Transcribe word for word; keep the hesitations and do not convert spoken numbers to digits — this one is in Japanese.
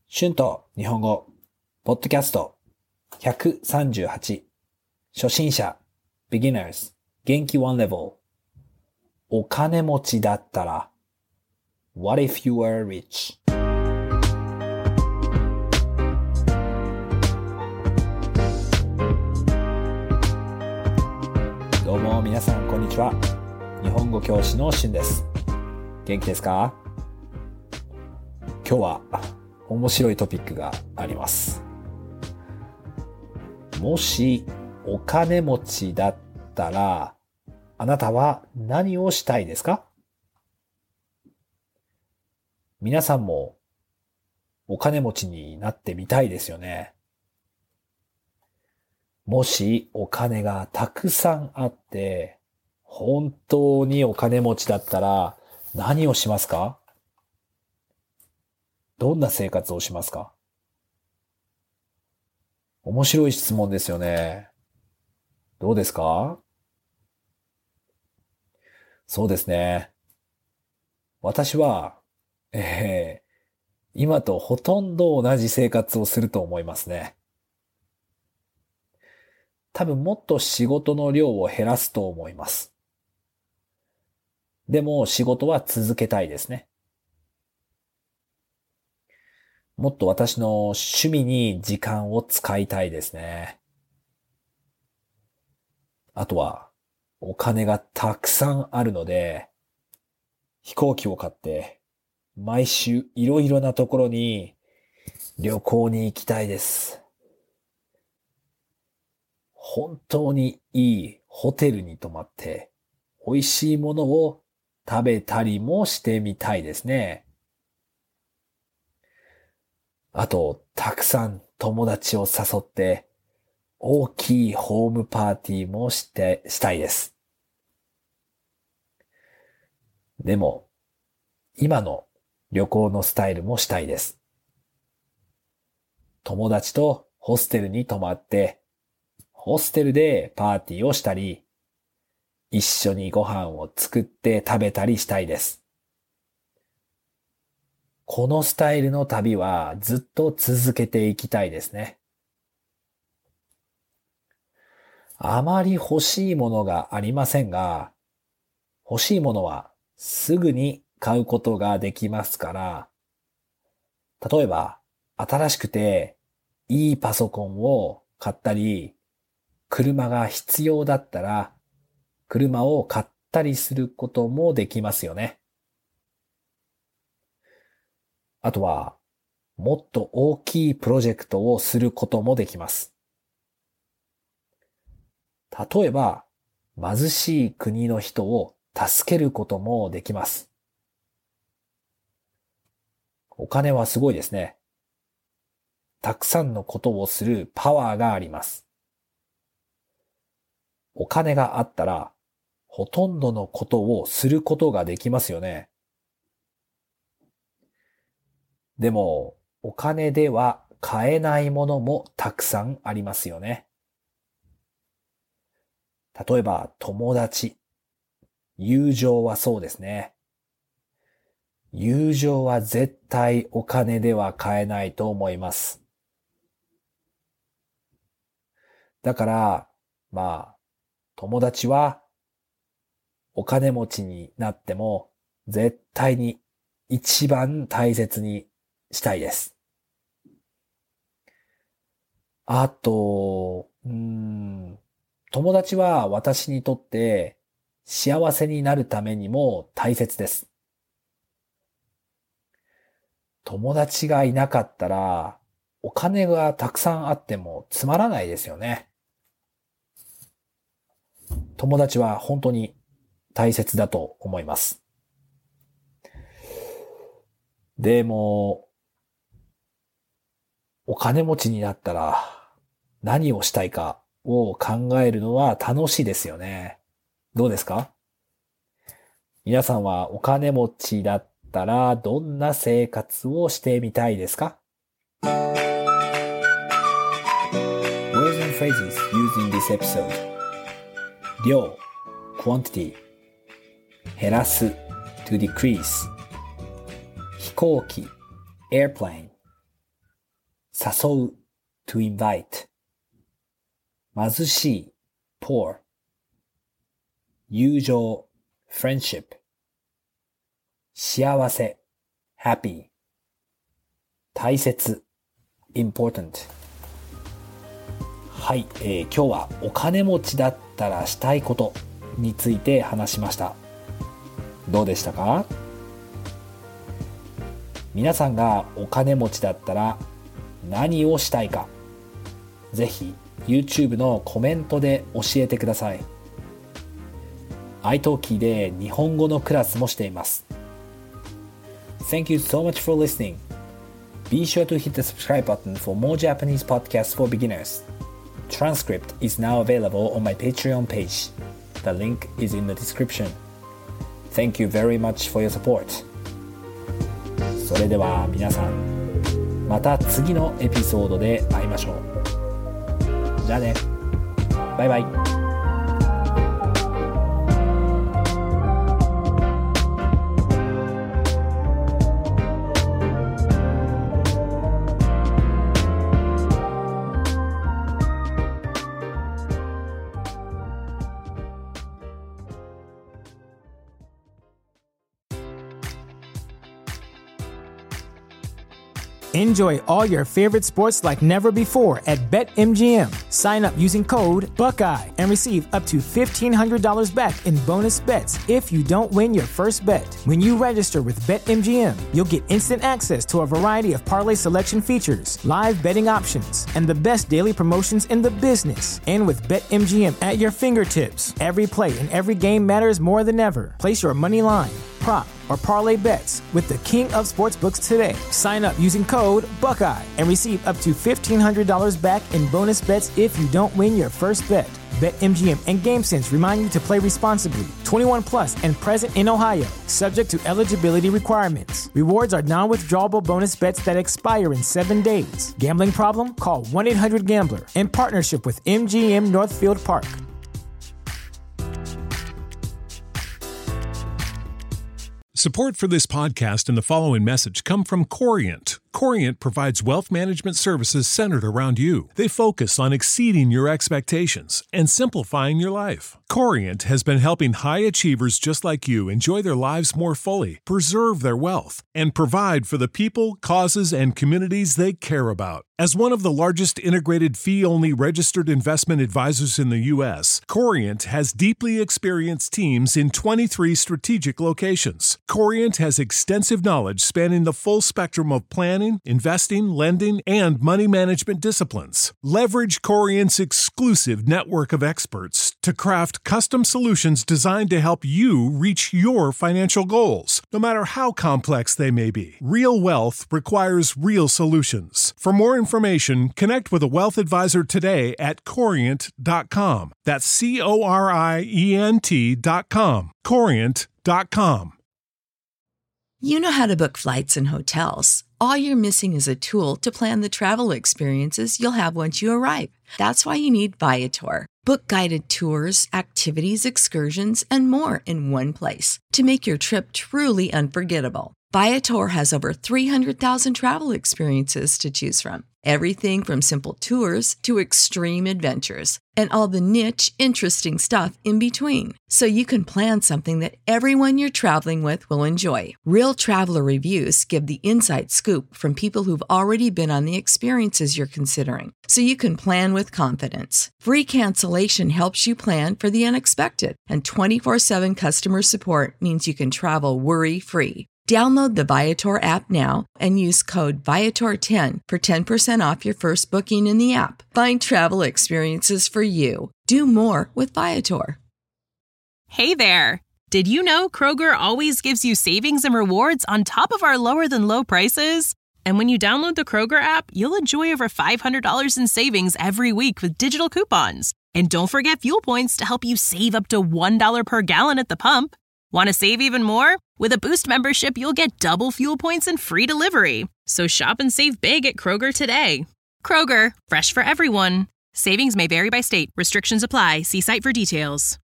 春と日本語、ポッドキャストひゃくさんじゅうはち、初心者、beginners、元気ワンレベル。お金持ちだったら、What if you were rich? どうも皆さんこんにちは。日本語教師の春です。元気ですか？今日は面白いトピックがあります。もしお金持ちだったら、あなたは何をしたいですか？皆さんもお金持ちになってみたいですよね。もしお金がたくさんあって、本当にお金持ちだったら何をしますか？どんな生活をしますか？面白い質問ですよね。どうですか？そうですね。私は、えー、今とほとんど同じ生活をすると思いますね。多分もっと仕事の量を減らすと思います。でも仕事は続けたいですね。もっと私の趣味に時間を使いたいですね。あとは、お金がたくさんあるので、飛行機を買って、毎週いろいろなところに旅行に行きたいです。本当にいいホテルに泊まって、美味しいものを食べたりもしてみたいですね。あと、たくさん友達を誘って、大きいホームパーティーもして、したいです。でも、今の旅行のスタイルもしたいです。友達とホステルに泊まって、ホステルでパーティーをしたり、一緒にご飯を作って食べたりしたいです。このスタイルの旅はずっと続けていきたいですね。あまり欲しいものがありませんが、欲しいものはすぐに買うことができますから、例えば新しくていいパソコンを買ったり、車が必要だったら車を買ったりすることもできますよね。あとは、もっと大きいプロジェクトをすることもできます。例えば、貧しい国の人を助けることもできます。お金はすごいですね。たくさんのことをするパワーがあります。お金があったら、ほとんどのことをすることができますよね。でも、お金では買えないものもたくさんありますよね。例えば、友達。友情はそうですね。友情は絶対お金では買えないと思います。だから、まあ、友達はお金持ちになっても絶対に一番大切にしたいです。あと、うーん、友達は私にとって幸せになるためにも大切です。友達がいなかったら、お金がたくさんあってもつまらないですよね。友達は本当に大切だと思います。でも、お金持ちになったら何をしたいかを考えるのは楽しいですよね。どうですか？皆さんはお金持ちだったらどんな生活をしてみたいですか？ Words and phrases used in this episode 量 quantity 減らす to decrease 飛行機 airplane 誘う to invite 貧しい poor 友情 friendship 幸せ happy 大切 important はい、えー、今日はお金持ちだったらしたいことについて話しました。どうでしたか？皆さんがお金持ちだったら何をしたいか、ぜひ YouTube のコメントで教えてください。iTalki で日本語のクラスもしています。Thank you so much for listening. Be sure to hit the subscribe button for more Japanese podcasts for beginners. Transcript is now available on my Patreon page. The link is in the description. Thank you very much for your support. それでは皆さん、また次のエピソードで会いましょう。じゃあね。バイバイ。 Enjoy all your favorite sports like never before at BetMGM. Sign up using code Buckeye and receive up to fifteen hundred dollars back in bonus bets if you don't win your first bet. When you register with BetMGM, you'll get instant access to a variety of parlay selection features, live betting options, and the best daily promotions in the business. And with BetMGM at your fingertips, every play and every game matters more than ever. Place your money line, prop, or parlay bets with the king of sportsbooks today. Sign up using code Buckeye and receive up to fifteen hundred dollars back in bonus bets if you don't win your first bet. BetMGM and GameSense remind you to play responsibly. twenty-one plus and present in Ohio, subject to eligibility requirements. Rewards are non-withdrawable bonus bets that expire in seven days. Gambling problem? Call one eight hundred gambler in partnership with M G M Northfield Park. Support for this podcast and the following message come from Corient. Corient provides wealth management services centered around you. They focus on exceeding your expectations and simplifying your life. Corient has been helping high achievers just like you enjoy their lives more fully, preserve their wealth, and provide for the people, causes, and communities they care about. As one of the largest integrated fee-only registered investment advisors in the U S, Corient has deeply experienced teams in twenty-three strategic locations. Corient has extensive knowledge spanning the full spectrum of planning, investing, lending, and money management disciplines. Leverage Corient's exclusive network of experts to craft custom solutions designed to help you reach your financial goals, no matter how complex they may be. Real wealth requires real solutions. For more information, connect with a wealth advisor today at corient dot com. That's C O R I E N T dot com. corient dot com. You know how to book flights and hotels. All you're missing is a tool to plan the travel experiences you'll have once you arrive. That's why you need Viator. Book guided tours, activities, excursions, and more in one place to make your trip truly unforgettable. Viator has over three hundred thousand travel experiences to choose from. Everything from simple tours to extreme adventures and all the niche, interesting stuff in between. So you can plan something that everyone you're traveling with will enjoy. Real traveler reviews give the inside scoop from people who've already been on the experiences you're considering. So you can plan with confidence. Free cancellation helps you plan for the unexpected. And twenty-four seven customer support means you can travel worry-free. Download the Viator app now and use code Viator ten for ten percent off your first booking in the app. Find travel experiences for you. Do more with Viator. Hey there! Did you know Kroger always gives you savings and rewards on top of our lower-than-low prices? And when you download the Kroger app, you'll enjoy over five hundred dollars in savings every week with digital coupons. And don't forget fuel points to help you save up to one dollar per gallon at the pump. Want to save even more? With a Boost membership, you'll get double fuel points and free delivery. So shop and save big at Kroger today. Kroger, fresh for everyone. Savings may vary by state. Restrictions apply. See site for details.